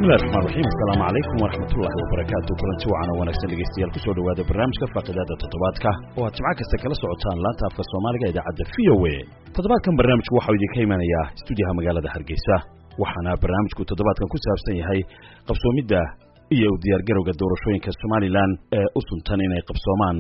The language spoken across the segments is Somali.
الله الرحمن الرحيم السلام عليكم ورحمة الله وبركاته كلنتي وعنا ونكسن dhegeystayaal ku soo dhawaada barnaamijka faaqidaada toddobaadka oo aad jimca kasta kala socotaan laanta afka Soomaaliga idaacadda VOA toddobaadkan barnaamijku waxa uu idinka imanayaa stuudiyaha magaalada Hargeysa waxaana barnaamijku toddobaadkan ku saabsan yahay qabsoomidda iyo diyaar garowga doorashooyinka Somaliland ee u suntan inay qabsoomaan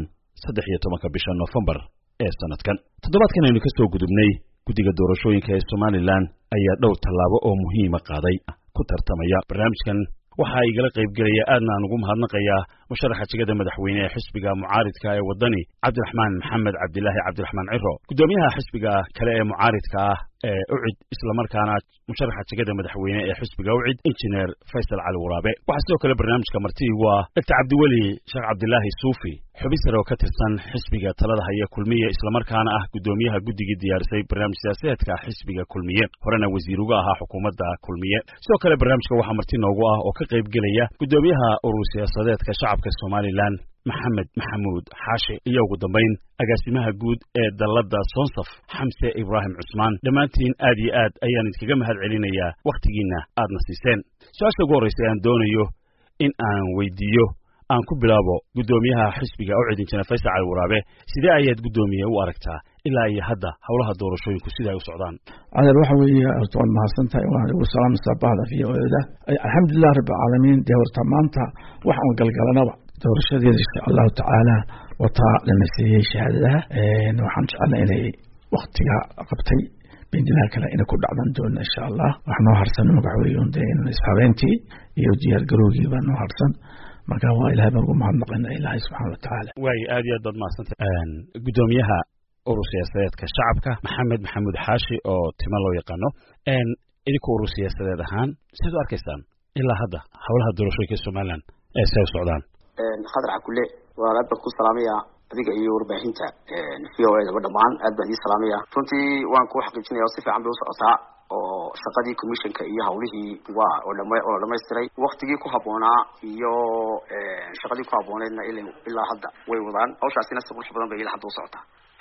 13 bisha November ee sanadkan toddobaadkan aynu ka soo gudubnay guddiga doorashooyinka ee Somaliland ayaa dhowr tallaabo oo muhiim ah qaaday ku tartamaya barnaamijkan waxa ay gala qayb galaya aadna aan ugu mahadnaqayaa musharaxa jagada madaxweyne ee xisbiga mucaaridka ee wadani Cabdiraxmaan Maxamed Cabdilaahi Cabdiraxmaan Ciro gudoomiyaha xisbiga kale ee mucaaridka ah ee UCID isla markaana musharaxa jagada madaxweyne ee xisbiga UCID injineer Faysal Cali Waraabe waxa sidoo kale barnaamijka martii waa Dr. Cabdiweli Sheekh Cabdilaahi Suufi xubin sare oo ka tirsan xisbiga talada haya kulmiye isla markaana ah gudoomiyaha guddiga diyaarisay barnaamij siyaasadeedka xisbiga kulmiye horena wasiir uga ahaa xukuumadda kulmiye sidoo kale barnaamijka waxa martii noogu ah oo ka qayb galaya gudoomiyaha urur siyaasadeedka shacabka Somaliland Maxamed Maxamuud Xaashi iyo ugu dambeyn agaasimaha guud ee dalada Sonsaf Xamse Ibrahim Cusmaan dhamaantiin aad iyo aad ayaan idinkaga mahad celinayaa waqtigiina aadna siiseen su'aasha ugu horeysa aan doonayo in aan weydiiyo aan ku bilaabo gudoomiyaha xisbiga UCID injineer Faysal Cali Waraabe sidee ayaad gudoomiye u aragtaa ilaa iyo hadda hawlaha doorashooyinku sida ay u socdaan adal waxa weeye toon mahadsantahay waan ugu salaamsan bahda VOA alxamdulillah rabbil caalamiin deewrta maanta waxaan galgalanaba doorashadeeda insha Allah taala wata lana siiyay shahaadada waxaan jeclahay inay waqtiga qabtay bindilaa kale inay ku dhacdan doona insha Allah waxaan harsan magaxweynta ishabeyntii iyo diyaar garowgii baan harsan marka waa ilaahay baan ugu mahadnaqaynaa ilaahay subxaanahu wa tacaala way aad iyo aad mahadsantahay gudoomiyaha urur siyaasadeedka shacabka Maxamed Maxamuud Xaashi oo timo loo yaqaano idinku urur siyaasadeed ahaan sidoo arkaysaan ilaa hadda hawlaha doorashooyinka Somaliland ee soo socdaan khadra kule waa aad ku salaamaya adiga iyo warbaahinta VOA da dhamaan aad baan idin salaamaya runtii waan ku xaqiijinayaa si fiican bay u socotaa oo shaqadii commissionka iyo hawlihii waa oo dhameystiray waqtigii ku haboonaa iyo shaqadii ku habooneedna ilaa hadda way wadaan hawshaasina si qurux badan bay ilaa hadda u socotaa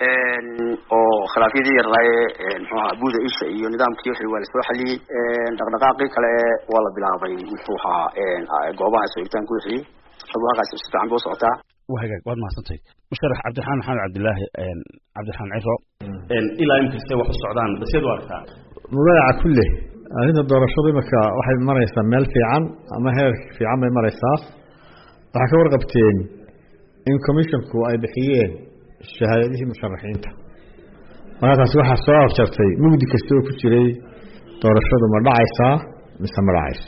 oo khilaafyadii yaraaye muxuu ahaa buuda isha iyo nidaamkii wixii waa la soo xaliyay dhaqdhaqaaqii kale waa la bilaabay muxuu ahaa goobaha sooyitaanku wixii xubnahaas si fiican buu socotaa وهاجك بعد ما صنتي مشرح عبد الرحمن محمد عبد الله عبد الرحمن عرو إلى يمكن سوى في السودان بس يدور أكثر مبايع كله هذا الدور الشرطي مكا واحد مرة يسمى في عام أما هي في عام مرة يصاف وحكوا رقبتين إن كوميشن كو أي بحيين الشهادة دي مشرحين أنت وهذا سواء صار شرطي ممكن كستوي كتيري دور الشرطي مرة عيسى مسمى عيس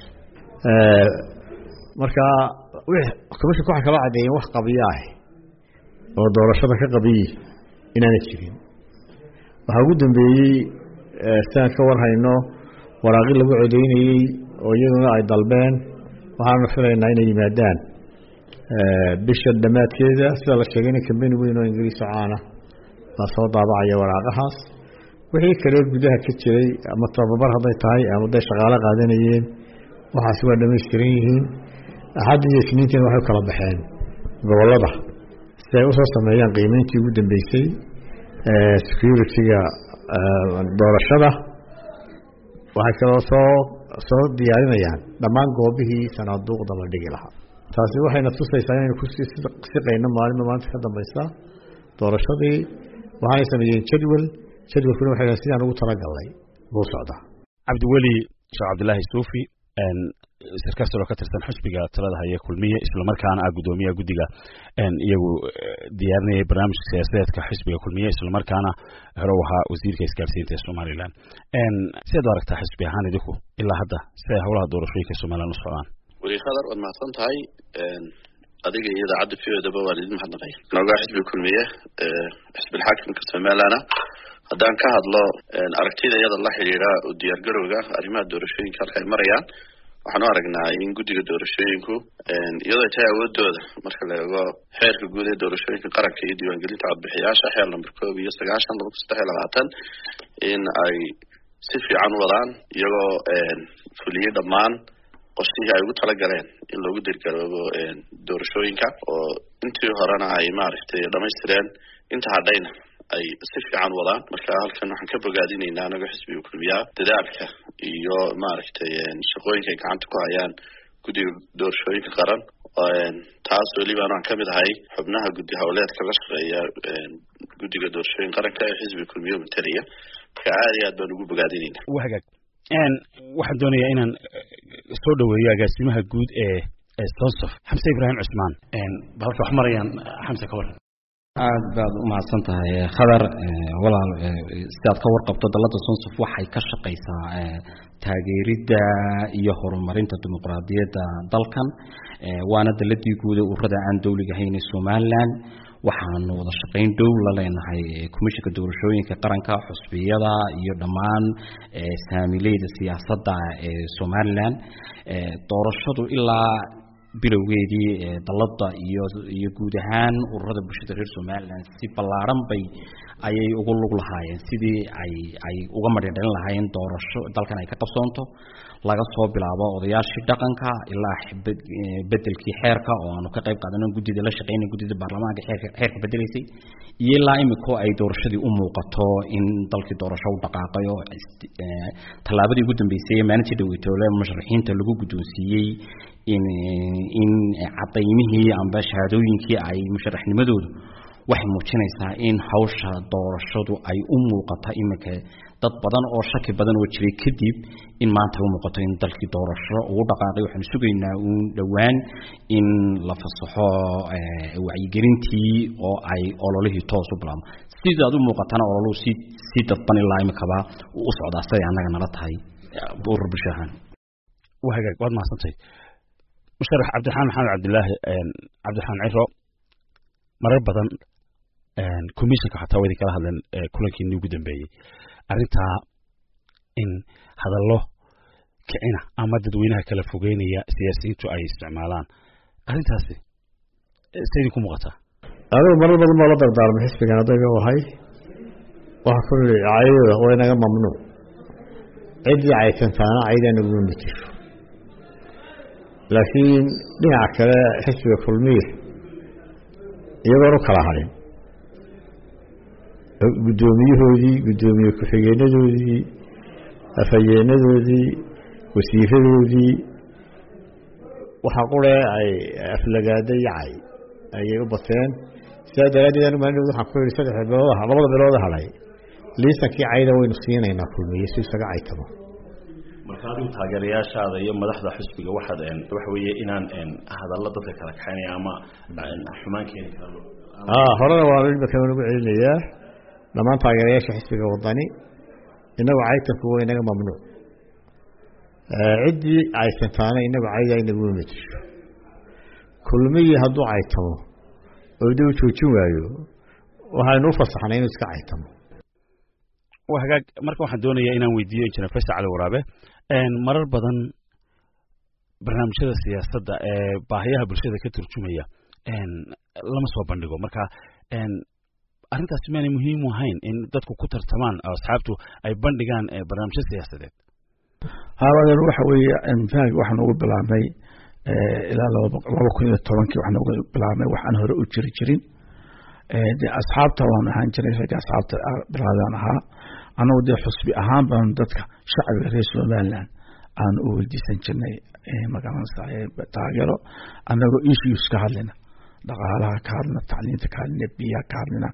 marka wixii ku xakaba cadeeyay wax qabiyaah oo doorashada ka qabiy inaanay jirin waxa ugu dambeeyay saan ka warhayno waraaqi lagu codeynayay oo iyaduna ay dalbeen waxaan filaynaa inay yimaadaan bisha dhamaadkeeda sida la sheegay in kambeyn weyn oo Ingiriis caana la soo daabacay waraaqahaas wixii kale gudaha ka jiray ama tababar haday tahay ama day shaqaale qaadanayeen waxaas waa dhameystiran yihiin hadii isniintii waxay kala baxeen gobolada si ay u soo sameeyaan qiimeyntii ugu dambeysay security-ga doorashada waxay kala soo diyaarinayaan dhammaan goobihii sanaaduuqda la dhigi lahaa taasi waxayna tusaysaa inay ku sii qayno maalinta ka dambaysa doorashadii waxay sameeyeen jadwalkuna waxay sidaan ugu talagalay buu socdaa Cabdiweli Sheekh Cabdilaahi Suufi sarkaas oo ka tirsan xisbiga talada haya kulmiye isla markaana gudoomiyaha guddiga iyagu diyaarinayay barnaamijka siyaasadeedka xisbiga kulmiye isla markaana hore waxa wasiirka isgaarsiinta ee Somaliland sidoo aragtaa xisbi ahaan idinku ilaa hadda sidee hawlaha doorashooyinka Somaliland u socdaan wali khadar oo mahadsan tahay adiga iyo idaacadda fiyoodaba waa idin mahadnaqay nooga xisbiga kulmiye xisbiga xaakimka Somaliland haddaan ka hadlo aragtida iyada la xiriira u diyaar garowga arrimaha doorashooyinka halka ay marayaan waxaan aragnaa in guddiga doorashooyinku iyadoo tahay awoodooda marka la eego xeerka guud ee doorashooyinka qaranka iyo diiwaangelinta codbixiyaasha xeer number 1 in ay si fiican u wadaan iyagoo fuliyay dhammaan qorsihii ay ugu talagaleen in loogu dirgaroobo doorashooyinka oo intii horena ay maaragtay dhamaystireen inta hadhayna ay si fiican wadaan marka halkan waxaan ka bogaadinaynaa anaga xisbiga kulmiya dadaalka iyo maaragtay shaqooyinka ay gacanta ku hayaan guddiga doorashooyinka qaran taas weliba aan kamid ahay xubnaha guddi howleedka la shaqeeya guddiga doorashooyinka qaranka ee xisbiga kulmiye mataliya ka aad iyo aad baan ugu bogaadinayna. wahagaag waxaan doonayaa inaan soo dhaweeyo agaasimaha guud ee Sonsof Xamse Ibrahim Cusmaan balka wax marayaan Xamse ka waran. aad baad u mahadsan tahay khadar walaal sidaad ka warqabto dalada Sonsof waxay ka shaqeysaa taageeridda iyo horumarinta dimuqraadiyadda dalkan waana daladii guud ee ururada aan dawliga ahayn ee Soomaaliland waxaanu wada shaqeyn dhow la leenahay komishanka doorashooyinka qaranka xusbiyada iyo dhammaan saamileyda siyaasadda ee Soomaaliland doorashadu ilaa bilowgeedii dalada iyo guud ahaan ururada bulshada reer Soomaaliland si ballaaran bay ayay ugu lug lahaayeen sidii ay uga madhadhalin lahaayeen doorasho dalkan ay ka qabsoonto laga soo bilaabo odayaashii dhaqanka ilaa bedelkii xeerka oo aanu ka qayb qaadanay guddida la shaqeynay guddida baarlamaanka xeerka bedelaysay iyo ilaa imika ay doorashadii u muuqato in dalkii doorasho u dhaqaaqayo tallaabadii ugu dambeysay maalintii dhaweytoole musharaxiinta lagu guddoonsiiyey in cadaymihii amba shahaadooyinkii ay musharaxnimadoodu waxay muujinaysaa in hawsha doorashadu ay u muuqato imika dad badan oo shaki badan oo jiray kadib in maanta u muuqato in dalkii doorasho ugu dhaqaaqay waxaan sugaynaa uun dhowaan in la fasaxo wacyigelintii oo ay ololihii toos u bilaabmo sidaad u muuqatana ololuhu si dadban ilaa imikaba u socdaa siday annaga nala tahay urur bulshahan. wahagaag waad mahadsantahay musharax cabdiraxmaan maxamed cabdilaahi cabdiraxmaan ciro marar badan komishanka xataa way kala hadleen kulankii ugu dambeeyay arrintaa in hadallo kicina ama dadweynaha kala fogeynaya siyaasiyiintu ay isticmaalaan arrintaasi sidii ku muuqataa. adigu marar badan baa la dardaarmay xisbigan adayga wahay waxa kulli caydada way naga mamnuuc ciddii caysantaana caydana ugu mitisho laakiin dhinaca kale xisbiga kulmiye iyagoon u kala harin guddoomiyahoodii guddoomiye ku-xigeenadoodii afhayeenadoodii wasiiradoodii waxa qure ay aflagaada yacay ayay u bateen sidaa daraaddeed anigu maalin waxaan ku yidhi labada bilood hadhay liisankii cayda waynu siinaynaa kulmiye si isaga caytamo. marka adigu taageerayaashaada iyo madaxda xisbiga waxaad waxa weeye inaan hadallo dadka kala kaxaynaya ama xumaan keeni karo. horena waa imika ugu celinayaa dhammaan taageerayaasha xisbiga wadani inagu caytanku waa inaga mamnuuc ciddii caysantaana inagu cayda inagu mitisho kulmiyi hadduu caytamo oo dib u joojin waayo waxaynu u fasaxnay inuu iska caytamo. wahagaag marka waxaan doonayaa inaan weydiiyo injineer Faysal Cali Waraabe marar badan barnaamijyada siyaasadda ee baahiyaha bulshada ka turjumaya lama soo bandhigo marka arrintaas maanay muhiim u ahayn in dadku ku tartamaan asxaabtu ay bandhigaan barnaamijyo siyaasadeed. haawadan waxa weeye faag waxaan ugu bilaabnay ilaa 2010 waxaan ugu bilaabnay waxaan hore u jirin dee asxaabta waan ahaan jiray rag asxaabta bilaadaan ahaa anagu dee xusbi ahaan baan dadka shacbiga reer Somaliland aan u weydiisan jirnay magaranaysaa taageero anagoo issues ka hadlayna dhaqaalaha ka hadlayna tacliinta ka hadlayna biyaha ka hadlayna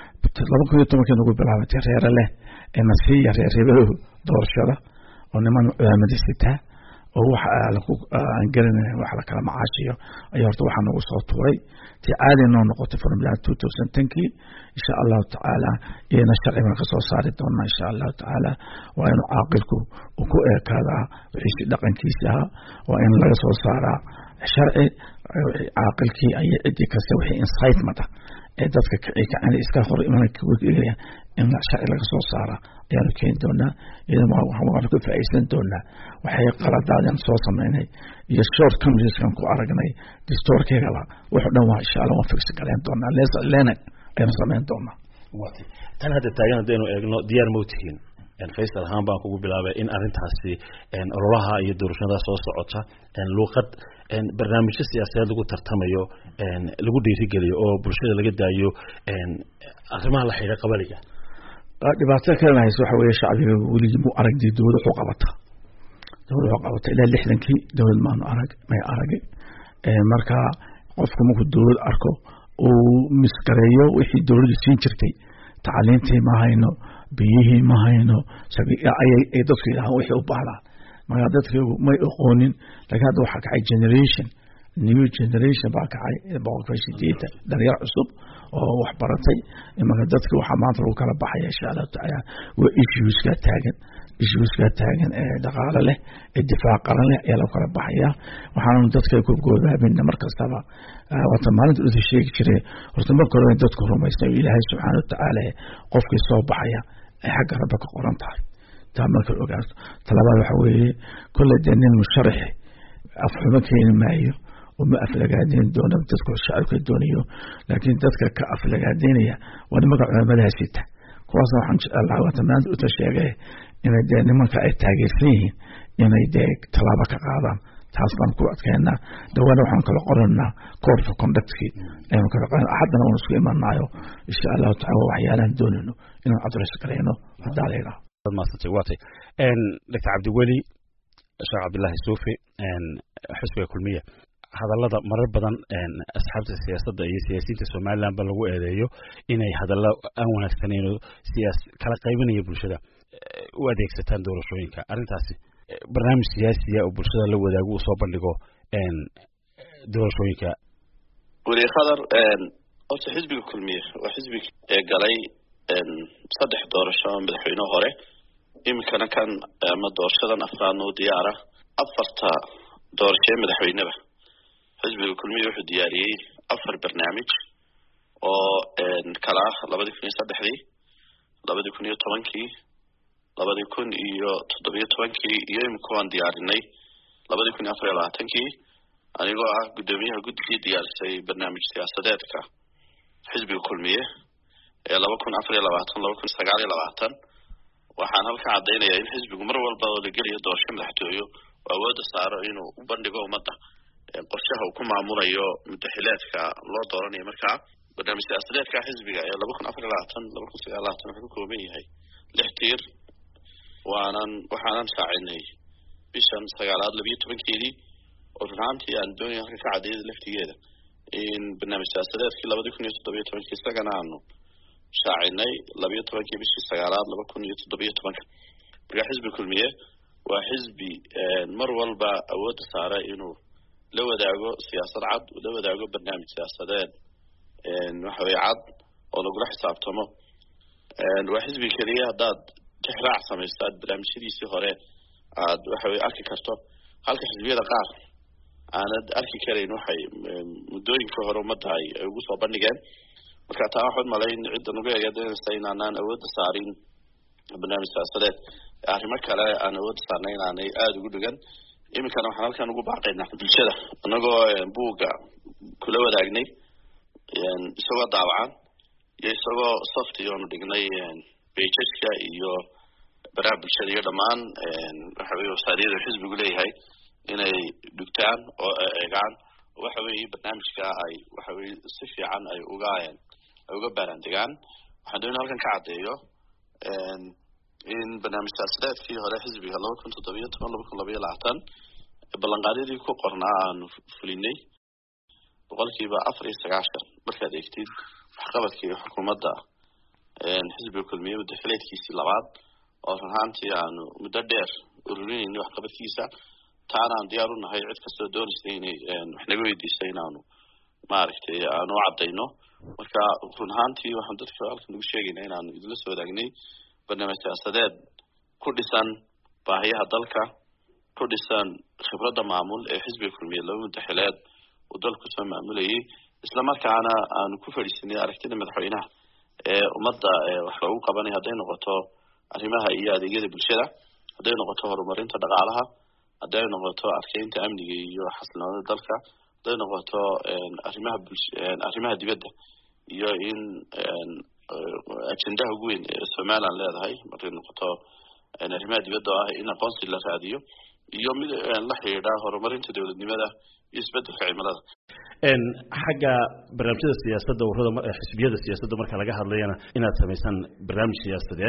2010 ugu bilaabtay reer leh nasiya reereedo doorashada oo niman caamadisita oo waxa aan garanay wax la kala macaashiyo ayaa horta waxaan ugu soo tuuray tii caadi noo noqotay formula 2010 insha Allah taala iyana sharciga ka soo saari doona insha Allah taala waa inuu caaqilku ku eekada wixii dhaqankiisa waa in laga soo saaraa sharci caaqilkii ay cidii kasta wixii insight mata ee dadka ka iska hor imanka wadiga in sharci laga soo saara ayaan keen doonaa iyada waxaan ku faa'iideysan doonaa waxay qaladaadeen soo sameynay iyo short communication ku aragnay distorkeega wuxuu dhan waa insha Allah waan fix galeen doonaa leena ayaan sameyn doonaa. tan hadda taagan hadaynu eegno diyaar ma u tihiin Faysal ahaan baan kugu bilaabay in arrintaasi ololaha iyo doorashada soo socota luqad barnaamijyo siyaasadeed lagu tartamayo lagu dhiirigeliyo oo bulshada laga daayo arrimaha la xiriira qabaliga. dhibaato kale hayso waxa weeye shacbiga weli mu aragtay dawladda u qabata dowlad wuxuu qabatay ilaa 60kii dowlad maanu arag marka qofku markuu dowlad arko uu miskareeyo wixii dowladdu siin jirtay tacliintii ma hayno biyihii ma hayno ay dadku yidhahaan wixii u baahdaan marka dadkaygu may aqoonin laakiin hadda waxaa kacay new generation baa kacay 180 dhalinyaro cusub oo wax baratay marka dadka waxaa maanta lagu kala baxaya insha allahu tacaala waa issueska taagan ee dhaqaale leh ee difaac qaran leh ayaa lagu kala baxaya waxaanu dadka ku goobaabina mar kastaba wata maalinta uu sheegi jiray horta marka hore dadku rumaysay ilaahay subxaanahu wa tacaala qofkii soo baxaya ay xagga rabbi ka qoran tahay taa marka ogaato talabaad waxa weeye kulli nin musharax afxuma keeni maayo وما أفلقادين دون تذكر الشعب كدونيو لكن تذكر كأفلقادينية ونمك عملها ستة كواسا وحنش الله وتمان وتشيغيه إن دين من كأتاجر فيه إن يديك طلبك قاضم تحصل كوات كأننا دوانا وحنك لقرنا كورس كوندكتي لأنه كذا أحدنا ونسوي من نايو إن شاء الله تعالى وحيانا دوننا إن أدرس كرينه هذا علينا ما ستواتي إن لك عبد الولي الشيخ عبد الله السوفي إن حسب كلمية hadallada marar badan asxaabta siyaasadda iyo siyaasiyiinta Soomaaliland ba lagu eedeeyo inay hadallo aan wanaagsaneyn kala qaybinaya bulshada u adeegsataan doorashooyinka arrintaasi barnaamij siyaasi ah oo bulshada la wadaago oo soo bandhigo doorashooyinka wali khadar oo xisbiga kulmiye waa xisbiga ee galay saddex doorasho madaxweyne hore imkana kan ama doorashadan afraad oo diyaara afarta doorasho madaxweyneba xisbiga kulmiye wuxuu diyaariyay 4 barnaamij oo kala 2003 2010 2017 iyo imkaan diyaarinay 2024 anigoo ah gudoomiyaha guddiga diyaarsay barnaamij siyaasadeedka xisbiga kulmiye ee 2024 waxaan halka cadeynayaa in xisbigu mar walba oo la geliyo doorasho madaxtooyo awood saaro inuu u bandhigo ummadda qorshaha uu ku maamulayo mutaxilaadka loo dooranayo marka barnaamij siyaasadeedka xisbiga ee 2024 wuxuu ka kooban yahay 6 tiir waxaanan shaacinay bishan 12 oo runtii aan doonay halka ka cadeeyay laftigeeda in barnaamij siyaasadeedkii 2017 isagana aanu shaacinay 12 bishii 2017 marka xisbi kulmiye waa xisbi mar walba awood saara inuu la wadaago siyaasad cad la wadaago barnaamij siyaasadeed waxa way cad oo lagu xisaabtamo waa xisbi kaliya hadaad tixraac sameystaan barnaamijyadiisii hore aad waxa way arki karto halka xisbiyada qaar aanad arki karayn waxay muddooyinka hore ummadda ay ugu soo bandhigeen marka taa waxaan malayn cid ugu eegadeynaysa inaan awood saarin barnaamij siyaasadeed arrimo kale aan awood saarnay inaanay aad ugu dhigan imikana waxaan halkan ugu baaqaynaa bulshada anagoo buugga kula wadaagnay isagoo daawacan iyo isagoo soft iyo dhignay pageska iyo baraha bulshada iyo dhammaan waxa weeye website-yada xisbigu leeyahay inay dhigtaan oo eegaan waxa weeye barnaamijka ay waxa weeye si fiican ay uga baarandegaan waxaan doonaa halkan ka cadeeyo in barnaamij siyaasadeedkii hore xisbiga 2017 ballanqaadyadii ku qornaa aanu fulinay boqolkiiba 94 markaad eegtid waxqabadkii xukuumadda xisbiga kulmiye madaxweynakiisii labaad oo runtii aanu muddo dheer ururinayay waxqabadkiisa taana aan diyaar u nahay cid kastoo doonaysa inay wax naga weydiiso inaanu maaragtay aanu cadeyno marka runtii waxaan dadka halkan ugu sheegaynaa inaanu idinla soo wadaagnay barnaamij siyaasadeed ku dhisan baahiyaha dalka ku dhisan khibradda maamul ee xisbiga kulmiye laba madaxweyneed oo dalku soo maamulayay isla markaana aanu ku fadhiisanay aragtida madaxweynaha ee ummadda wax lagu qabanay haday noqoto arrimaha iyo adeegyada bulshada haday noqoto horumarinta dhaqaalaha haday noqoto adkeynta amniga iyo xasilloonida dalka haday noqoto arrimaha dibadda iyo in ajendaha ugu weyn ee Soomaaliland leedahay markay noqoto arrimaha dibadda ah in aqoonsi la raadiyo iyo mid la xiriira horumarinta dawladnimada iyo isbeddelka cimilada xagga barnaamijyada siyaasadda ururada xisbiyada siyaasadda marka laga hadlayana inaad sameeysan barnaamij siyaasadeed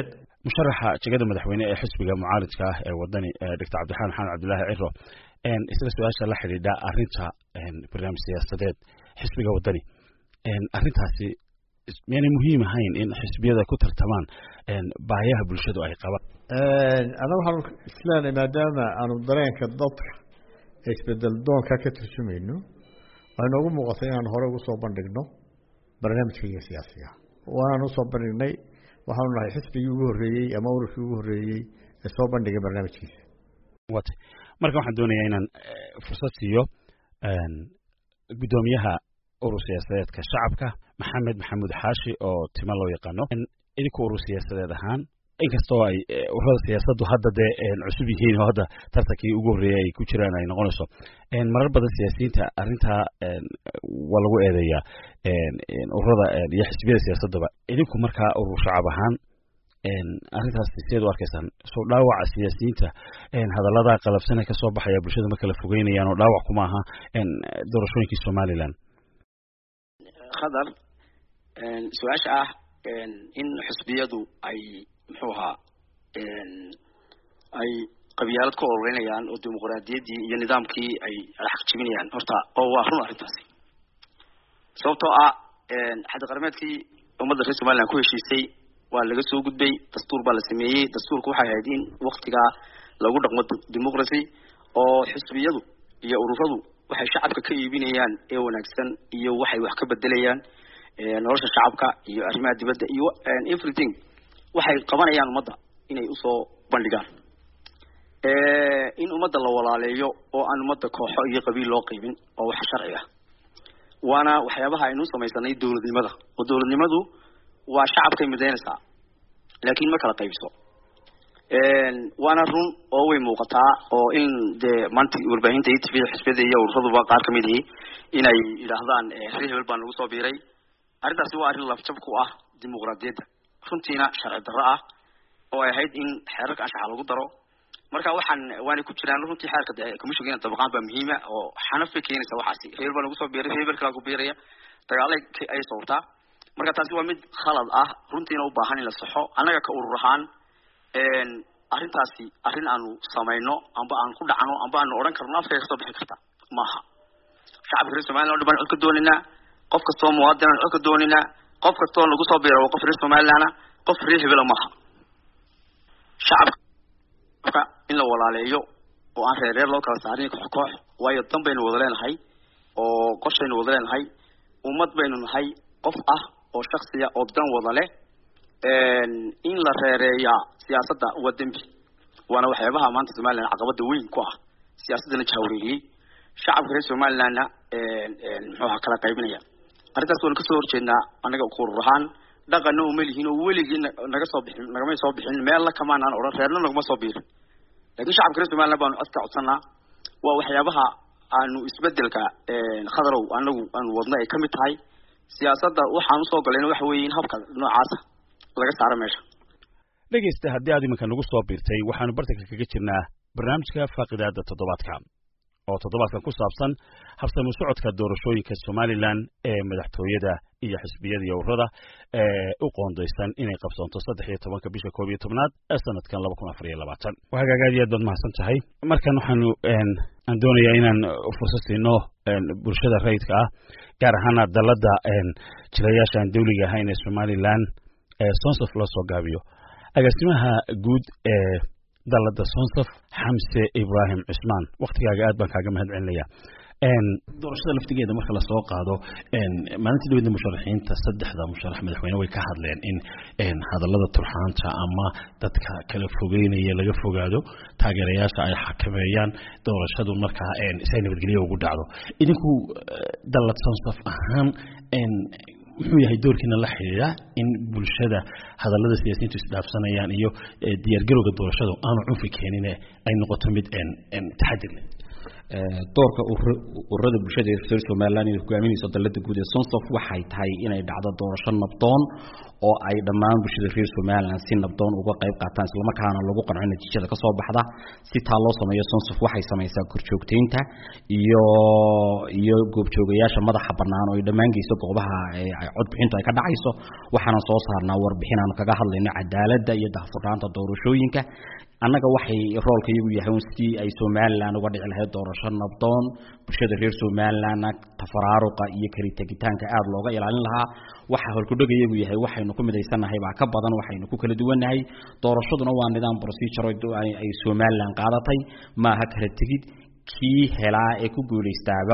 musharaxa jagada madaxweyne ee xisbiga mucaaridka ah ee wadani Dr. Cabdiraxmaan Maxamed Cabdilaahi Ciro isla su'aasha la xiriidha arrinta barnaamij siyaasadeed xisbiga wadani arrintaasi miyay muhiim ahayn in xisbiyada ku tartamaan baahiyaha bulshadu ay qabaan ana waxaan islaanay maadaama aanu dareenka dadka isbedel doonka ka turjumayno waxay noogu muuqatay inaan hore ugu soo bandhigno barnaamijka siyaasiga waana u soo bandhignay waxaanu nahay xisbigii ugu horreeyey ama ururkii ugu horreeyey ee soo bandhigay barnaamijkiisa marka waxaan doonayaa inaan fursad siiyo gudoomiyaha urur siyaasadeedka shacabka maxamed maxamuud xaashi oo timo loo yaqaano idinku urur siyaasadeed ahaan inkastoo ay ururada siyaasaddu hadda dee cusub yihiin oo hadda tartankii ugu horreeyay ay ku jiraan ay noqonayso marar badan siyaasiyiinta arrintaa waa lagu eedeeyaa ururada iyo xisbiyada siyaasaddaba idinku markaa urur shacab ahaan arrintaas sideed u arkaysaan soo dhaawaca siyaasiyiinta hadallada qalabsan ee kasoo baxaya bulshada ma kala fogeynayaan oo dhaawac kuma aha doorashooyinkii Somaliland khadar su'aasha ah in xisbiyadu ay muxuu ahaa ay qabyaalad ku ururinayaan oo dimuqraadiyaddii iyo nidaamkii ay xaq jibinayaan horta oo waa run arrintaasi sababtoo ah xad qarmeedkii ummadda reer Somaliland ku heshiisay waa laga soo gudbay dastuur baa la sameeyay dastuurku waxay ahayd in waqtiga lagu dhaqmo dimuqraasi oo xisbiyadu iyo ururadu waxay shacabka ka iibinayaan ee wanaagsan iyo waxay wax ka bedelayaan nolosha shacabka iyo arrimaha dibadda iyo everything waxay qabanayaan ummadda inay u soo bandhigaan in ummadda la walaaleeyo oo aan ummadda kooxo iyo qabiil loo qaybin oo wax sharci ah waana waxyaabaha aynu samaysanay dawladnimada oo dawladnimadu waa shacabka mideynaysaa laakiin ma kala qaybiso waana run oo way muuqataa oo in dee maanta warbaahinta iyo TV xisbiyada iyo ururaduba qaar ka mid ah inay yiraahdaan reer hebel baan ugu soo biiray arrintaasi waa arrin lafjab ku ah dimuqraadiyadda runtiina sharci darro ah oo ay ahayd in xeerarka anshaxa lagu daro marka waana ku jiraan runtii xeerka komishiga dabaqaan baa muhiim ah oo xanafi keenaysa waxaasi reer baan ugu soo biiray reer hebel kala ku biiraya dagaalay ay sawirtaa marka taasi waa mid khalad ah runtiina u baahan in la saxo anaga ka urur ahaan arrintaasi arrin aanu samayno amba aan ku dhacno amba aan oran karno afka soo bixi karta maaha shacabka reer Somaliland oo dhan cod ka doonina qof kastoo muwaadin cod ka doonina qof kastoo lagu soo biiro qof reer Somaliland qof reer hebel maaha shacabka in la walaaleeyo oo aan reer loo kala saarin koox waayo dan baynu wada leenahay oo qorshaynu wada leenahay ummad baynu nahay qof ah oo shakhsiya oo dan wada leh in la reereeya siyaasadda waddanbi waana waxyaabaha maanta Somaliland caqabada weyn ku ah siyaasadda jahwareeyay shacabka reer Somaliland muxuu kala qaybinaya arrintaas oo ka soo horjeednaa anaga ku ruuxan dhaqanno uma lihiin oo weligii nagama soo bixin meel la kamaan aan oran reerna nagama soo biirin laakiin shacabka reer Somaliland baan codka codsanaa waa waxyaabaha aanu isbedelka khadarow anagu aan wadna ay kamid tahay siyaasadda waxaan u soo galayna waxa weeyeen habka noocaas laga saaro meesha dhageysta haddii aad iminka nagu soo biirtay waxaanu bartanka kaga jirnaa barnaamijka faaqidaada toddobaadka oo toddobaadkan ku saabsan habsami socodka doorashooyinka Somaliland ee madaxtooyada iyo xisbiyada iyo ururada u qoondeysan inay qabsoonto 13 bisha 11 ee sanadkan 2024 waxa gagaadiyad baad mahadsan tahay markan waxaanu aan doonayaa inaan fursad siino bulshada rayidka ah gaar ahaan dalada jirayaashan dawliga ahayn ee Somaliland Sonsaf loo soo gaabiyo agaasimaha guud ee dalada Sonsaf Xamse Ibrahim Cusmaan waqtigaaga aad baan kaaga mahadcelinayaa doorashada laftigeeda marka la soo qaado maalintii dawladda musharaxiinta saddexda musharax madaxweyne way ka hadleen in hadallada turxaanta ama dadka kala fogeynaya laga fogaado taageerayaasha ay xakameeyaan doorashadu markaa si nabadgelyo ugu dhacdo idinku dalad Sonsaf ahaan wuxuu yahay doorkiina la xiriira in bulshada hadallada siyaasiyiintu isdhaafsanayaan iyo diyaar garowga doorashadu aanu cunfi keenin ay noqoto mid taxadir leh doorka ururada bulshada ee reer Soomaaliland ee hogaaminaysa dalada guud ee Sonsof waxay tahay inay dhacdo doorasho nabdoon oo ay dhammaan bulshada reer Soomaaliland si nabdoon uga qayb qaataan isla markaana lagu qanco natiijada ka soo baxda si taa loo sameeyo Sonsof waxay sameeysaa korjoogteynta iyo goobjoogayaasha madaxa bannaan oo ay dhammaan geyso goobaha ay cod bixintu ay ka dhacayso waxaana soo saarnaa warbixin aan kaga hadlayno cadaaladda iyo daahfurnaanta doorashooyinka annaga waxay roolka iyagu yahay sidii ay Soomaaliland uga dhici lahayd doorasho nabdoon bulshada reer Soomaaliland tafaraaruqa iyo kala tagitaanka aad looga ilaalin lahaa waxa halkudhaga iyagu yahay waxaynu ku midaysanahay baa ka badan waxaynu ku kala duwanahay doorashaduna waa nidaam procedure ay Soomaaliland qaadatay ma aha kala tagid kii helaa ee ku guuleystaaba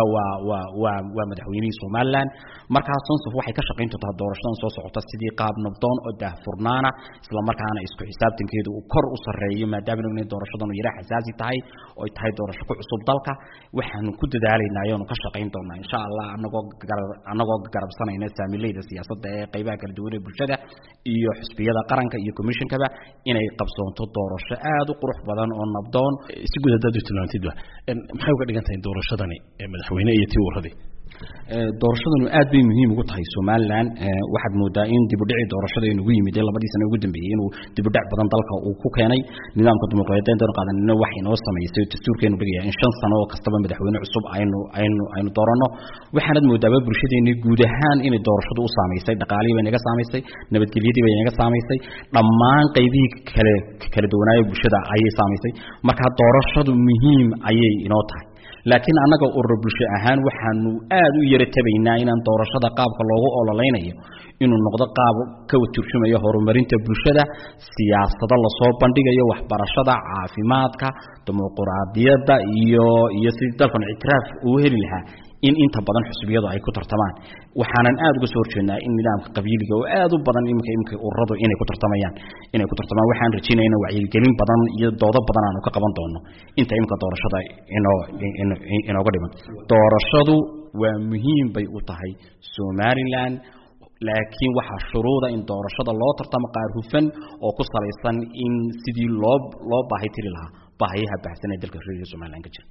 waa madaxweynihii Soomaaliland markaa Sonsof waxay ka shaqayn doontaa doorashadan soo socota sidii qaab nabdoon oo daahfurnaana isla markaana isku xisaabtankeedu uu kor u sareeyo maadaama inay doorashadan u yara xasaasi tahay oo tahay doorasho ku cusub dalka waxaanu ku dadaalaynaa oo ka shaqayn doonaa insha Allah anagoo garabsanayna saamileyda siyaasadda ee qaybaha kala duwan ee bulshada iyo xisbiyada qaranka iyo commissionkaba inay qabsoonto doorasho aad u qurux badan oo nabdoon si guud ah dadweynaha maxay uga dhigan tahay doorashadani ee madaxweyne iyo tii ururada doorashadanu aad bay muhiim ugu tahay Soomaaliland waxaad moodaa in dib u dhici doorashada inuu yimid 2 sano ugu dambeeyay inuu dib u dhac badan dalka uu ku keenay nidaamka dimuqraadiyadeed ee qaadanina waxay noo sameeyay dastuurkeenu dhigaya in 5 sano kastaba madaxweyne cusub aynu dooranno waxaanad moodaa bulshadeena guud ahaan in doorashadu u saameysay dhaqaalihi bay naga saameysay nabadgelyadii bay naga saameysay dhammaan qaybihi kala duwanaayo bulshada ayay saameysay marka doorashadu muhiim ayay inoo tahay laakiin anaga urur bulsho ahaan waxaanu aad u yara tabaynaa inaan doorashada qaabka loogu ololeynayo inuu noqdo qaab ka turjumayo horumarinta bulshada siyaasadda la soo bandhigayo waxbarashada caafimaadka dimuqraadiyadda iyo sidii dalkan ictiraaf uu heli lahaa in inta badan xisbiyadu ay ku tartamaan waxaanan aad uga soo horjeednaa in nidaamka qabiiliga oo aad u badan imka ururadu inay ku tartamaan waxaan rajaynaynaa wacyigelin badan iyo doodo badan aanu ka qaban doono inta imka doorashada inooga dhiman doorashadu waa muhiim bay u tahay Soomaaliland laakiin waxa shuruuda in doorashada loo tartamo qaar hufan oo ku salaysan in sidii loo baahi tiri lahaa baahiyaha baahsan ee dalka reer Soomaaliland ka jira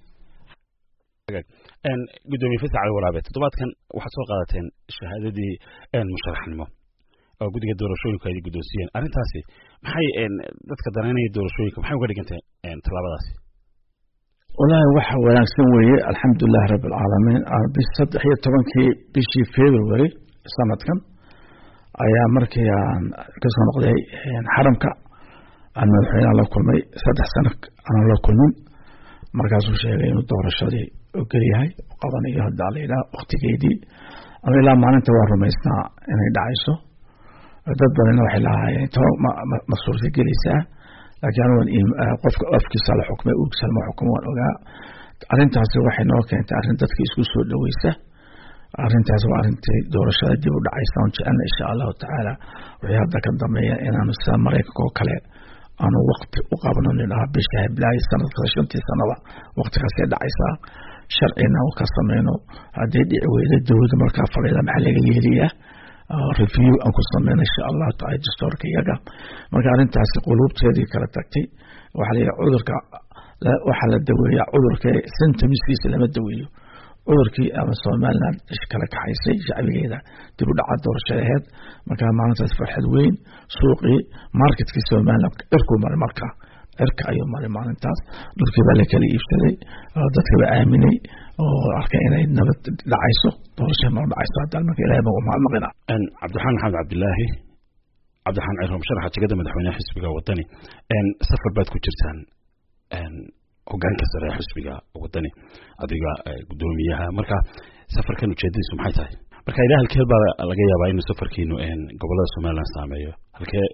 gudoomiye Faysal Cali Waraabe toddobaadkan waxaad soo qaadateen shahaadadii musharaxnimo oo guddiga doorashooyinka ay guddoonsiyeen arrintaasi maxay dadka daneynaya doorashooyinka maxay uga dhigantay talaabadaasi والله waxa wanaagsan weeye alxamdulillaah rabbil caalamiin bis 13 bishii February sanadkan ayaa markii aan ka soo noqday xaramka aan madaxweynaha la kulmay 3 sano aan la kulmin markaasuu sheegay inuu doorashadii oo galiyahay qabanayo hadda leeyahay waqtigeedii ama ilaa maalinta waa rumaysnaa inay dhacayso dad badan waxay lahaayeen ma suurta gelaysaa laakiin qofka afkiisa la xukmay uu salmo xukumo waan ogaa arrintaasi waxay noo keentay arrin dadka isku soo dhaweysa arrintaas waa arrintii doorashada dib u dhacaysa oo jecelna insha Allah taala wixii hadda ka dambeeya inaanu sida Mareykanka oo kale aanu waqti u qabno nidhaa bisha Heblaay sanadka 5 sanada waqtigaas ay dhacaysa sharcina oo ka sameeyno hadii dhici weyda dawladda markaa fadhida maxaa laga yeeliyaa review aan ku sameeyno insha Allah taala dastuurka iyaga marka arrintaas qulubteedii kala tagtay waxa la cudurka waxa la daweeyaa cudurka symptomskiisa lama daweeyo cudurkii ama Soomaaliland iskala kaxaysay shacbigeeda dib u dhaca doorashadeed marka maalintaas farxad weyn suuqii marketkii Soomaaliland irku marka irka ayuu maalintaas dhulkii baa la kala iibsaday dadka baa aaminay oo arkay inay nabad dhacayso doorashada ma dhacayso hadda marka ilaahay ma maqina Cabdiraxmaan Maxamed Cabdullaahi Cabdiraxmaan Ciro musharaxa jagada madaxweynaha xisbiga wadani safar baad ku jirtaan hoggaanka sare ee xisbiga wadani adiga gudoomiyaha marka safarkan ujeedadiisu maxay tahay marka ilaa halkee baa laga yaabaa inuu safarkiinu gobolada Soomaaliland saameeyo halkee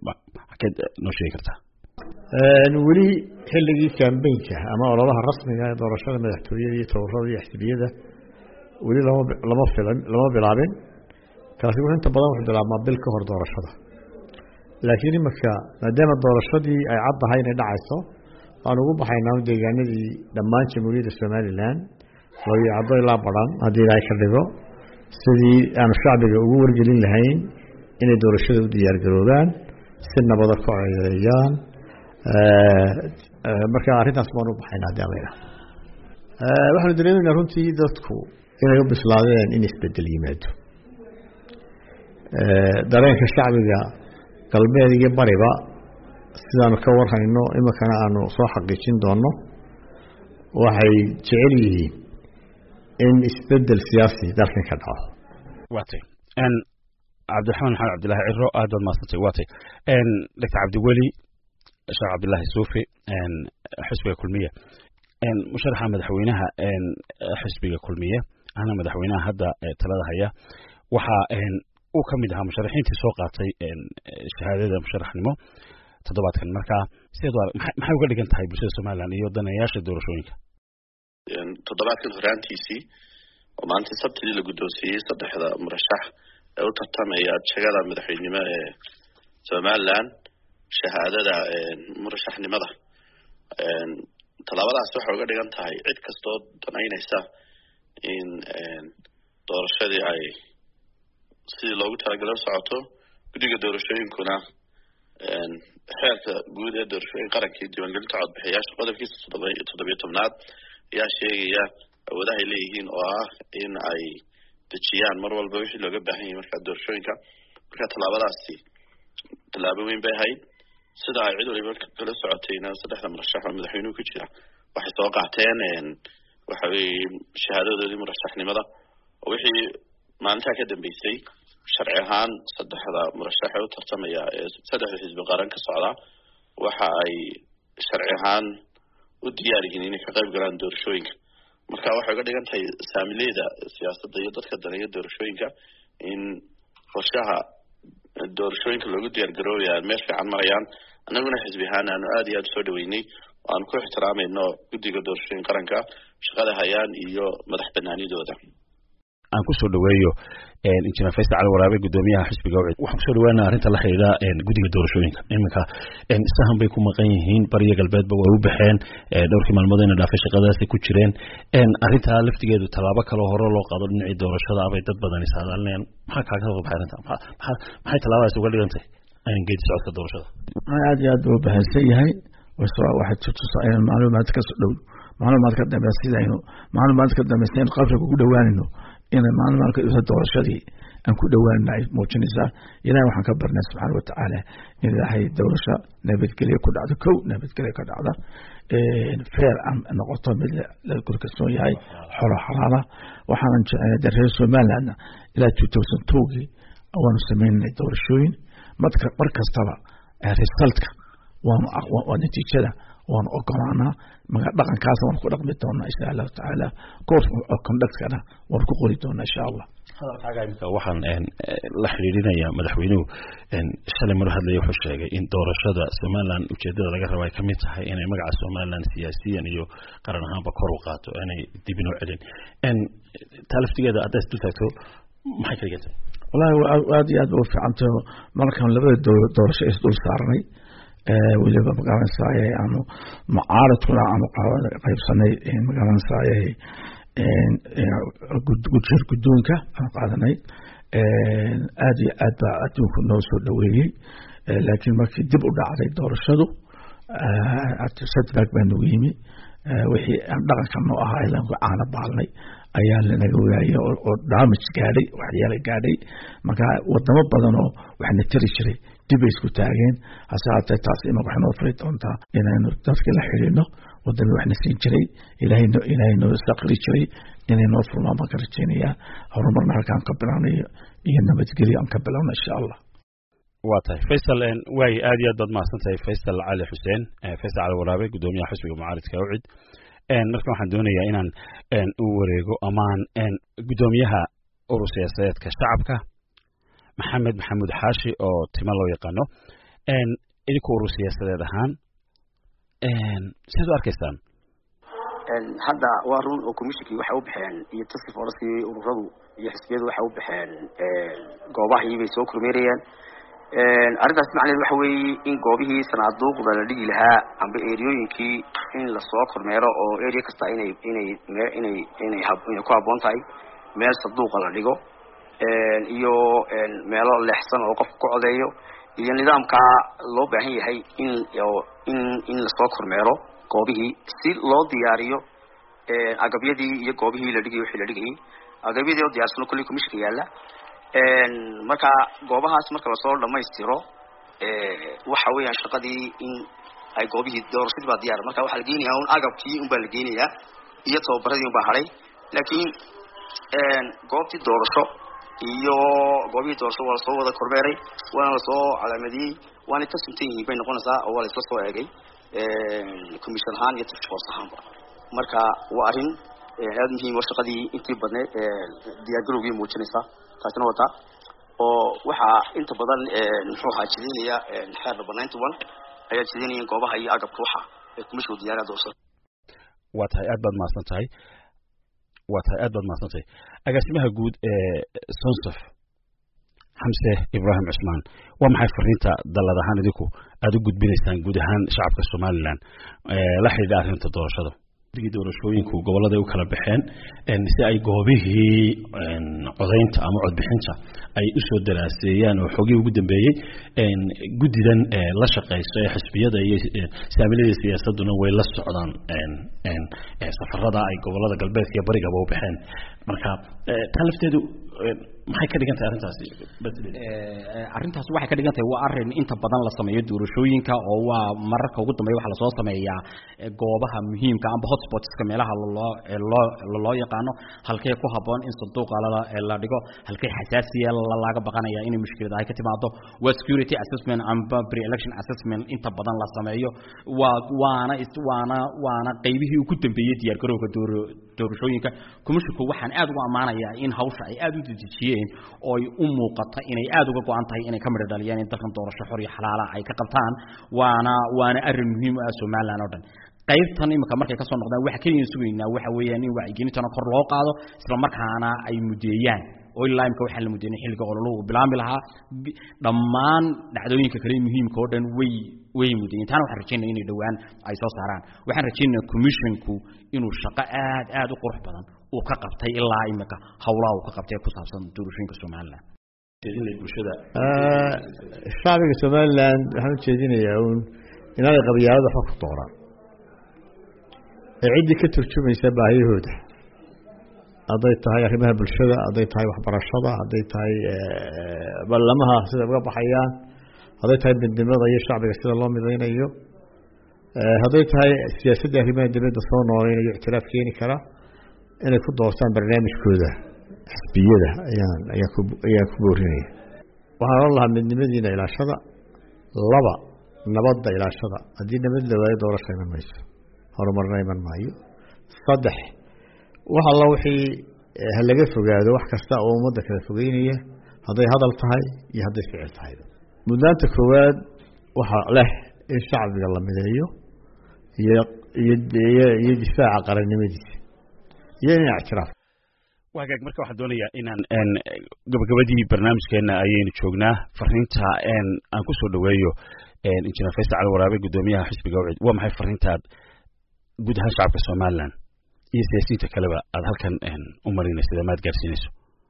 noo sheegi kartaa weli xilligii campaign-ka ama ololaha rasmiga ee doorashada madaxtooyada iyo tawarrada iyo xisbiyada weli lama bilaabin kaasi inta badan wuxuu bilaabmaa bil ka hor doorashada laakiin imika maadaama doorashadii ay caddahay inay dhacayso aan ugu baxaynaa deegaanadii dhammaan jamhuuriyadda Soomaaliland loo yacdo ilaa badan haddii ay ka dhigo sidii aan shacbiga ugu wargelin lahayn inay doorashada u diyaar garoobaan si nabad ku codeeyaan marka arrintaas baan u baxaynaa hadii waxaanu dareemaynaa runtii dadku inay u bislaadeen in isbedel yimaado dareenka shacbiga galbeed iyo bariba sidaanu ka warhayno iminkana aanu soo xaqiijin doono waxay jecel yihiin in isbedel siyaasi dalkan ka dhaco waatay cabdiraxmaan maxamed cabdilaahi ciro aad baad mahadsantay waatay doctor cabdiweli sheekh cabdilaahi suufi xisbiga kulmiye musharaxa madaxweynaha xisbiga kulmiye ana madaxweynaha hadda talada haya waxa uu ka mid ahaa musharaxiintii soo qaatay shahaadada musharaxnimo toddobaadkan marka maxay uga dhigan tahay bulshada somaliland iyo daneeyaasha doorashooyinka toddobaadkan horaantiisii oo maanta sabtidii la guddoonsiiyey saddexda murashax ee u tartamaya jagada madaxweynenimo ee somaliland shahaadada murashaxnimada tallaabadaas waxay uga dhigan tahay cid kastoo danaynaysa in doorashadii ay sidii loogu talagalay u socoto guddiga doorashooyinkuna xeerka guud ee doorashooyin qarankii diiwaangelinta codbixiyaasha qodobkiisa 17 ayaa sheegaya awoodaha ay leeyihiin oo ah in ay dejiyaan mar walba wixii looga baahan yahay marka doorashooyinka marka tallaabadaasi tallaabo weyn bay ahayd sida ay cid waliba kala socotayna saddexda murashax oo madaxweynuhu ku jira waxay soo qaateen waxa weeye shahaadadoodii murashaxnimada oo wixii maalintaa ka dambeysay sharci ahaan saddexda murashax ee u tartamaya ee saddexda xisbi qaran ka socda waxa ay sharci ahaan u diyaar yihiin inay ka qayb galaan doorashooyinka marka waxay uga dhigan tahay saamileyda siyaasadda iyo dadka daneeya doorashooyinka in qorshaha doorashooyinka loogu diyaar garoobaya meel fiican marayaan annaguna xisbi ahaan aanu aad iyo aad usoo dhaweynay oo aan ku ixtiraamayno guddiga doorashooyin qaranka shaqada hayaan iyo madax banaanidooda aan ku soo dhaweeyo injineer Faysal Cali Waraabe gudoomiyaha xisbiga waxaan ku soo dhawaanaa arrinta la xiriira guddiga doorashooyinka iminka sahan bay ku maqan yihiin bariga galbeedba way u baxeen dhowrkii maalmood inay dhaafay shaqadaasi ku jireen arrinta laftigeedu talaabo kale hore loo qaado dhinacii doorashada abay dad badan isaadanayaan maxaa kaaga soo baxay arrinta maxay talaabadaasi uga dhigantay geedi socodka doorashada aad iyo aad buu bahansan yahay waxay tutusayaan macluumaad ka soo dhow macluumaad ka dambeeya sidaynu macluumaad ka dambeeya qabriga ugu dhawaanayno inay maalmaha doorashadii aan ku dhawaanay muujinaysaa ilaahay waxaan ka barnaa subxaana wa tacaala in ilaahay doorasho nabadgelyo ku dhacdo nabadgelyo ka dhacda fair am noqoto mid la gurkasoon yahay xolo xalaala waxaan jeclahay reer Somaliland ilaa 2002 waanu sameynay doorashooyin mar kastaba resultka waa natiijada waan ogolaanaa dhaqankaas waan ku dhaqmi doonaa insha Allah taala koof conductkana waan ku qori doonaa insha Allah hadalkaaga imika waxaan la xiriirinayaa madaxweynuhu shalay mar hadlay wuxuu sheegay in doorashada Somaliland ujeedada laga rabo ay kamid tahay inay magaca Somaliland siyaasiyan iyo qaran ahaanba kor u qaato inay dib u celin talaftigeeda adees dultaagto maxay ka dhigantay wallahi aad iyo aad u fiicantahay markaan labada doorasho is dul saarnay waliba magaranayay aanu mucaaradkuna aanu qaybsanay magaranayay guddoonka aan qaadanay aad iyo aad baa adduunku noo soo dhaweeyey laakiin markii dib u dhacday doorashadu setback baa nagu yimi wixii aan dhaqanka noo ahaa ilaan ku caana baalnay ayaa lanaga waayay oo damage gaadhay waxyaalo gaadhay marka wadamo badan oo waxna tiri jiray dib isku taageen hase haatee taas ima waxay noo furi doontaa inaynu dadka la xiriirno wadamo waxna siin jiray ilaahay noo saqri jiray inay noo furmaan baan ka rajaynayaa horumarna halkaan ka bilownayo iyo nabadgelyo aan ka bilowna insha allah waa tahay Faysal way aad iyo aad baad mahadsantahay Faysal Cali Xuseen Faysal Cali Waraabe gudoomiyaha xisbiga mucaaradka UCID marka waxaan doonayaa inaan u wareego amaan gudoomiyaha urur siyaasadeedka shacabka maxamed maxamuud xaashi oo timo loo yaqaano idinku urur siyaasadeed ahaan sidaad u arkaysaan hadda waa run oo commissionkii waxay u baxeen iyo tasrif orasi ururadu iyo xisbiyadu waxay u baxeen goobaha iyagay soo kormeerayaan arrintaas macnaheedu waxa weeye in goobihii sanaaduuqda la dhigi lahaa amba eriyooyinkii in lasoo kormeero oo area kasta inay ku habboon tahay meel sanduuqa la dhigo iyo meelo leexsan oo qofka ku codeeyo iyo nidaamka loo baahan yahay in lasoo kormeero goobihii si loo diyaariyo agabyadii iyo goobihii la dhigay wixii la dhigay agabyadii oo diyaarsan kulli commission yaala marka goobahaas marka la soo dhameystiro waxa weeyaan shaqadii in ay goobihii doorashadii baa diyaar marka waxa la geenayaa un agabkii un baa la geenayaa iyo tababaradii un baa haray laakiin goobtii doorasho iyo goobihii doorasho waa soo wada kormeeray waana la soo calaamadiyay waana ka suntayihiin bay noqonaysaa oo waa la isla soo eegay commission ahaan iyo task force ahaanba marka waa arrin aad muhiim oo shaqadii intii badneed diyaargarowgii muujinaysa taasina wata oo waxaa inta badan muxuu ahaa jidinaya xeer number 91 ayaa jidinaya goobaha iyo agabka waxa ay commission diyaarada doorashada waa tahay aad baad mahadsantahay agaasimaha guud Sonsaf Xamse Ibrahim Cusmaan waa maxay fariinta daladahan idinku aad u gudbinaysaan guud ahaan shacabka Soomaaliland la xiriira arrinta doorashada doorashooyinku gobolada u kala baxeen si ay goobihii codaynta ama codbixinta ay u soo daraaseeyaan oo xogii ugu dambeeyay gudidan la shaqeyso ee xisbiyada iyo saamilada siyaasaduna way la socdaan safarada ay gobolada galbeedka iyo bariga u baxeen marka talafteedu maxay ka dhigan tahay arrintaas waxay ka dhigan tahay waa arrin inta badan la sameeyo doorashooyinka oo waa mararka ugu dambeeya waxa la soo sameeyaa goobaha muhiimka ah hotspotska meelaha loo yaqaano halkee ku haboon in sanduuqa la dhigo halkee xasaasiya laga baqanaya in mushkilad ay ka timaado waa security assessment and pre-election assessment inta badan la sameeyo waana qaybihii ugu dambeeyay diyaar garowga doorashooyinka kumashku waxaan aad ugu amaanayaa in hawsha ay aad u dedejiyeen oo ay u muuqato inay aad uga go'an tahay inay ka mid dhaliyaan in dalkan doorasho xor iyo xalaal ay ka qabtaan waana arrin muhiim ah Soomaaliland oo dhan qaybtan imika markay ka soo noqdaan waxa kaliya sugeynaa waxa weeyaan in wacyigelinta kor loo qaado isla markaana ay mudeeyaan oo ilaa imika waxa la mudeeyay xilliga ololuhu bilaami lahaa dhammaan dhacdooyinka kale muhiimka oo dhan way mudeeyeen tan waxa rajaynaynaa inay dhawaan ay soo saaraan waxaan rajaynaynaa commissionku inuu shaqo aad u qurux badan uu ka qabtay ilaa imika hawlaha uu ka qabtay ku saabsan doorashooyinka Soomaaliland shacbiga Soomaaliland waxaan jeedinayaa in ay qabyaalada xog ku dooraan cidi ka turjumaysa baahiyahooda haday tahay arrimaha bulshada haday tahay waxbarashada haday tahay ballamaha sida uga baxayaan haday tahay midnimada iyo shacbiga sida loo mideynayo haday tahay siyaasadda arrimaha dibadda soo nooleynayo ictiraaf keeni kara inay ku doortaan barnaamijkooda xisbiyada ayaan ku boorinaya waxaan oran lahaa midnimadiina ilaashada laba nabadda ilaashada haddii nabad la waayo doorasho iman mayso horumarna iman maayo saddex wax alla wixii laga fogaado wax kasta oo ummadda kala fogeynaya hadday hadal tahay iyo hadday ficil tahay mudnaanta koowaad waxa leh in shacbiga la mideeyo iyo difaaca qarannimadiisa iyo in ictiraaf waagaag marka waxaan doonayaa inaan gabagabadii barnaamijkeena ayaynu joognaa fariinta aan ku soo dhaweeyo injineer Faysal Cali Waraabe gudoomiyaha xisbiga Wacid waa maxay fariintaad guud ahaan shacabka Soomaaliland iyo siyaasiyiinta kaleba aad halkan u marinaysid ama aad gaarsiinayso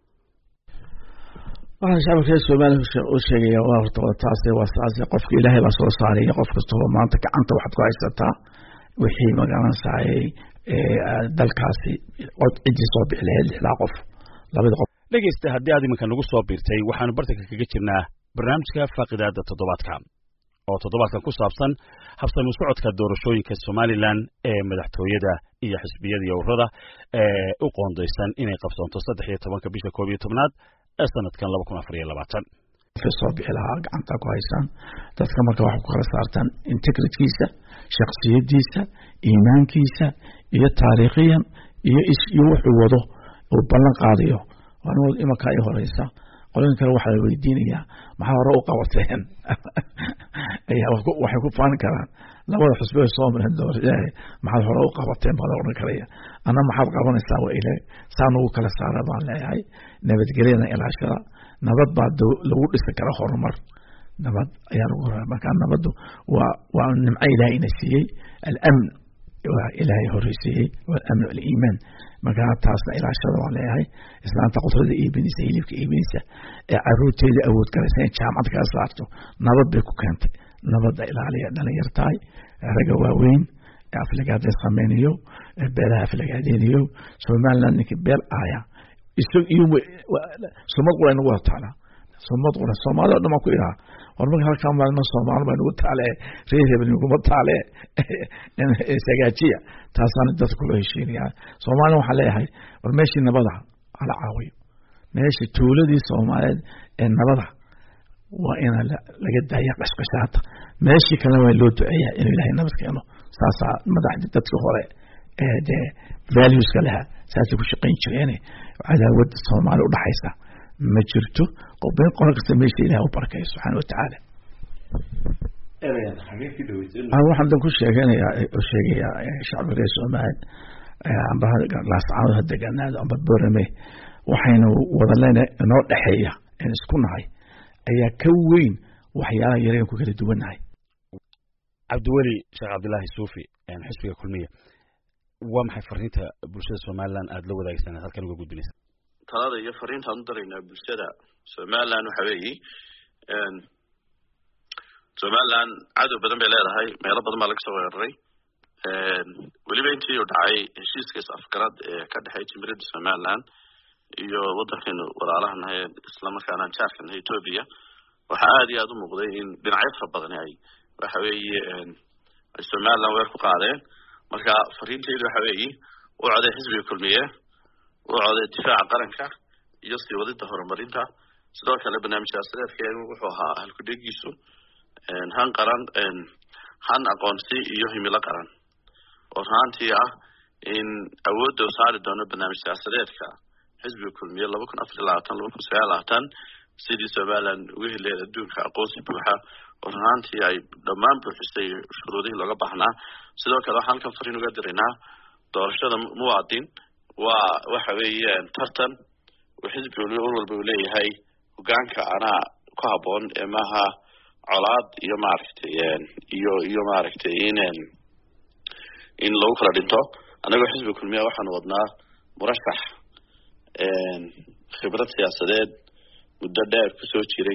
waxaan shacabka Soomaaliland u sheegayaa waa horta taasi waa saasi qofka Ilaahay la soo saaray qof kasta oo maanta gacanta waxaad ku haysataa wixii magaranayay dalkaasi cod cidii soo bixilay ilaa qof labada qof dhageysta haddii aad iminka nagu soo biirtay waxaanu bartanka kaga jirnaa barnaamijka faaqidaada toddobaadka oo toddobaadkan ku saabsan habsami socodka doorashooyinka Soomaaliland ee madaxtooyada iyo xisbiyada iyo ururada u qoondeysan inay qabsoonto 13 bisha 11aad ee sanadkan 2024 soo bixilaa gacanta ku haysan dadka marka wax ku kala saartan integritykiisa shakhsiyadiisa iimaankiisa iyo taariikhiyan iyo wuxuu wado oo ballan qaadayo waana imaka ay horeysa qolan kale waxa la weydiinayaa maxaa hore u qabateen waxay ku faan karaan labada xisbi ee Soomaaliland doorashada maxaa hore u qabateen baa oran karaya ana maxaad qabanaysaa waa ilaa saan ugu kala saaraa baan leeyahay nabadgelyada ilaashada nabad baa lagu dhisi kara horumar nabad ayaa lagu horaa marka nabadu waa nimco Ilaahay ina siiyay al-amn waa Ilaahay horeysiiyay waa amn al-iimaan marka taasna ilaashada waa leeyahay islaanta qudrada iibinaysa hilibka iibinaysa ee caruurteeda awood galaysa jaamacad ka saarto nabad bay ku keentay nabadda ilaaliya dhalinyartahay raga waaweyn aflagaadeen samaynayo beelaha aflagaadeynayo Somaliland ninkii beel aaya isag iyo sumad qura inagu taala sumad qura Soomaaliya dhama ku iraa hormarka halka maalmo Soomaaliya baa inagu taale reer inagu taale sagaajiya taasana dadku kula heshiinaya Soomaaliya waxa leeyahay war meeshii nabada ala caawiyo meeshii tuuladii Soomaaliyeed ee nabada waa in laga daayo qashqashaata meeshii kale waa loo duceeyaa in Ilaahay nabad keeno saasa madaxda dadka hore ee values kala saasi ku shaqeyn jireen cadaawad Soomaali u dhaxaysa ma jirto qofbeen qorqasta meeshii Ilaahay u barkay subhanahu wa ta'ala waxaan ku sheegayaa shacbiga Soomaaliyeed amba laascaanood hadda ganaad amba Boorame waxayna wada leenahay inoo dhaxeeya in isku nahay ayaa ka weyn waxyaalaha yareen ku kala duwanahay Cabdiweli Sheekh Cabdullaahi Suufi xisbiga kulmiye waa maxay fariinta bulshada Soomaaliland aad la wadaagsan halkan uga gudbinaysaa talada iyo fariinta aan dareynaa bulshada Soomaaliland waxa weeye Soomaaliland cadow badan bay leedahay meelo badan baa laga soo weeraray waliba intii uu dhacay heshiiskiis afgarad ee ka dhaxay Jimhuriyadda Soomaaliland iyo wadankeenu walaalahan hay isla markaana jaarkan Ethiopia waxa aad iyo aad u muuqday in dhinacyo fara badan ay waxa weeye ay Soomaaliland weer ku qaadeen marka fariinteedu waxa weeye oo caday xisbiga kulmiye oo caday difaaca qaranka iyo sii wadida horumarinta sidoo kale barnaamijka siyaasadeed wuxuu ahaa halku dhigiisu han qaran han aqoonsi iyo himilo qaran oo raantii ah in awoodda saari doono barnaamijka siyaasadeedka xisbiga kulmiye 2024 sidii Soomaaliland ugu helay adduunka aqoonsi buuxa oo raantii ay dhammaan buuxisay shuruudihii laga baahnaa sidoo kale waxaan halkan fariin uga dirinaa doorashada muwaadin waa waxa weeye tartan xisbiga walba uu leeyahay hogaanka ana ku haboon ee maaha colaad iyo maaragtay iyo maaragtay in lagu kala dhinto anaga xisbiga kulmiye waxaan wadnaa murashax khibrad siyaasadeed muddo dheer ku soo jiray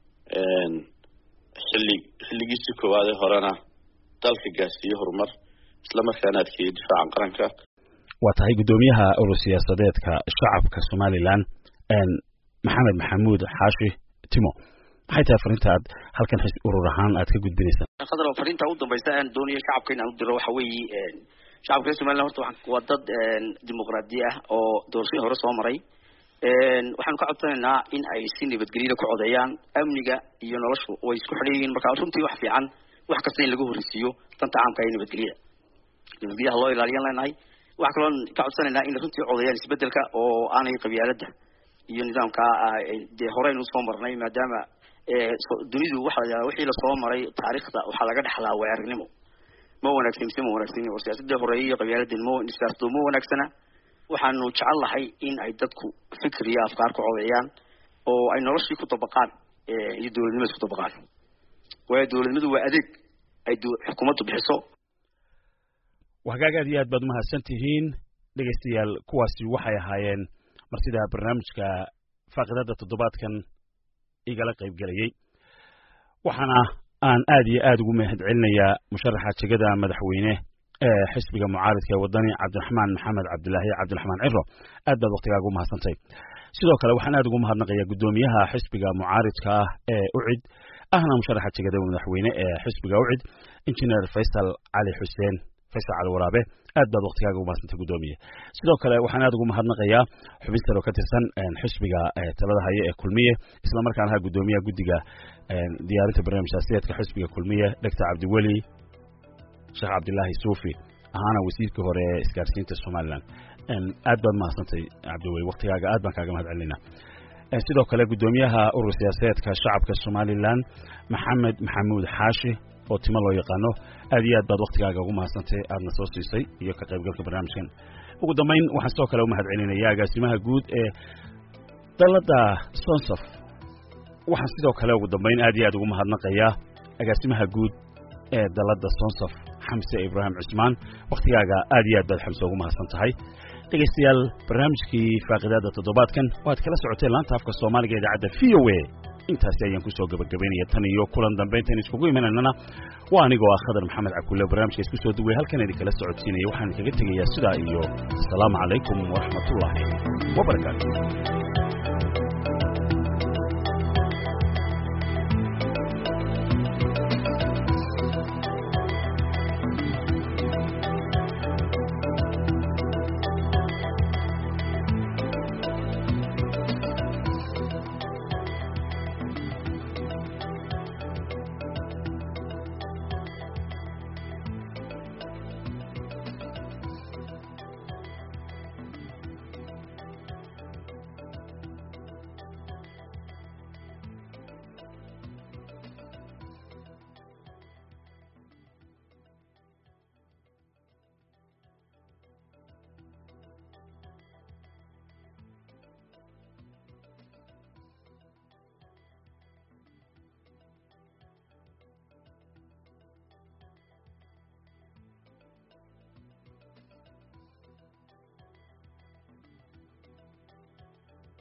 xilligiisii koowaad horena dalka gaarsiiyay horumar isla markaana adkeeyay difaaca qaranka waa tahay gudoomiyaha urur siyaasadeedka shacabka Somaliland Maxamed Maxamuud Xaashi Timo maxay tahay fariintaad halkan urur ahaan aad ka gudbinaysaa qadar fariinta u dambaysa aan doonayo shacabka inaan u diro waxa weeye shacabka Soomaaliland horta waxaan waa dad dimuqraadi ah oo doorashada hore soo maray waxaan ka codsanaynaa in ay si nabadgelyo ku codeeyaan amniga iyo noloshu way isku xidhiidhin marka runtii wax fiican wax kasta in lagu horisiyo danta caamka ee nabadgelyada loo ilaaliyo leenahay waxa kale oo ka codsanaynaa in runtii codeeyaan isbedelka oo aanay qabyaaladda iyo nidaamka hore inuu soo marnay maadaama dunidu wixii la soo maray taariikhda waxa laga dhaxlaa weerarnimo ma wanaagsan oo siyaasadda hore iyo qabyaaladda ma wanaagsana waxaanu jecelahay in ay dadku fikir iyo afkaar ku codeeyaan oo ay noloshii ku dabaqaan iyo dawladnimada ku dabaqaan way dawladnimadu waa adeeg ay xukuumaddu bixiso wahagaag aad baad mahadsantihiin dhageystayaal kuwaasi waxay ahaayeen martida barnaamijka faaqidada toddobaadkan igala qayb galayay waxaana aan aad iyo aad ugu mahadcelinayaa musharaxa jagada madaxweyne xisbiga mucaaradka wadani Cabdiraxmaan Maxamed Cabdilaahi Cabdiraxmaan Ciro aad baad waqtigaaga u mahadsantay sidoo kale waxaan aad ugu mahadnaqayaa gudoomiyaha xisbiga mucaaradka ee UCID ahna musharaxa jagada madaxweyne ee xisbiga UCID Engineer Faisal Ali Hussein Faisal Ali Waraabe aad baad waqtigaaga u mahadsantay gudoomiye sidoo kale waxaan aad ugu mahadnaqayaa xubin sare oo ka tirsan xisbiga talada haya ee kulmiye isla markaana gudoomiyaha guddiga diyaarinta barnaamijka siyaasadka xisbiga kulmiye Dr. Cabdiweli Sheekh Cabdullaahi Suufi ahaana wasiirka hore ee isgaarsiinta Somaliland aad baad mahadsantahay Cabdiweli waqtigaaga aad baan kaaga mahadcelinaa sidoo kale gudoomiyaha urur siyaasadeedka shacabka Somaliland Maxamed Maxamuud Xaashi oo Timo loo yaqaano aad iyo aad baad waqtigaaga ugu mahadsantahay aadna soo siisay iyo ka qaybgalka barnaamijkan ugu dambeyn waxaan sidoo kale u mahadcelinayaa agaasimaha guud ee dalada Sonsaf waxaan sidoo kale ugu dambeyn aad iyo aad ugu mahadnaqayaa agaasimaha guud ee dalada Sonsaf Xamse Ibrahim Cusmaan waqtigaaga aad iyo aad baad Xamse ugu mahadsantahay dhageystayaal barnaamijkii faaqidada toddobaadkan waad kala socoteen laanta afka Soomaaliga ee idaacadda VOA intaasi ayaan ku soo gabagabeynaya tan iyo kulan dambe intaan iskugu imananana waa anigoo ah Khadar Maxamed Cakulle barnaamijka isku soo duway halkan idin kala socodsiinaya waxaan kaga tegayaa sidaa iyo assalaamu calaykum waraxmatullaahi wabarakaatuh